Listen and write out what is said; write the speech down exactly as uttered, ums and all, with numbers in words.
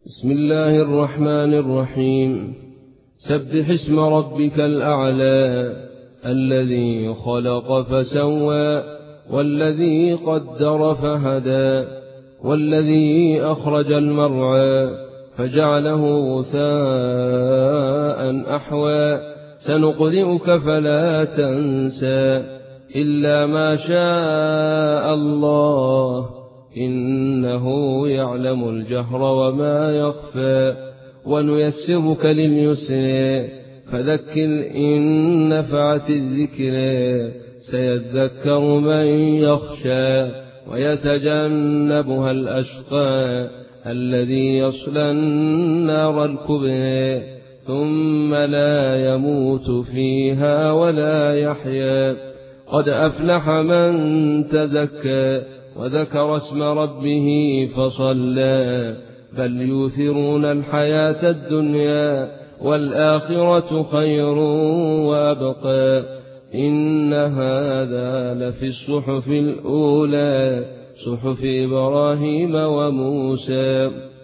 بسم الله الرحمن الرحيم. سبح اسم ربك الأعلى الذي خلق فسوى والذي قدر فهدى والذي أخرج المرعى فجعله غثاء أحوى سنقرئك فلا تنسى إلا ما شاء الله إنه يعلم الجهر وما يخفى ونيسرك لليسر فذكر إن نفعت الذكر سيذكر من يخشى ويتجنبها الأشقى الذي يصلى النار الكبرى ثم لا يموت فيها ولا يحيا قد أفلح من تزكى وذكر اسم ربه فصلى بل يؤثرون الحياة الدنيا والآخرة خير وأبقى إن هذا لفي الصحف الأولى صحف إبراهيم وموسى.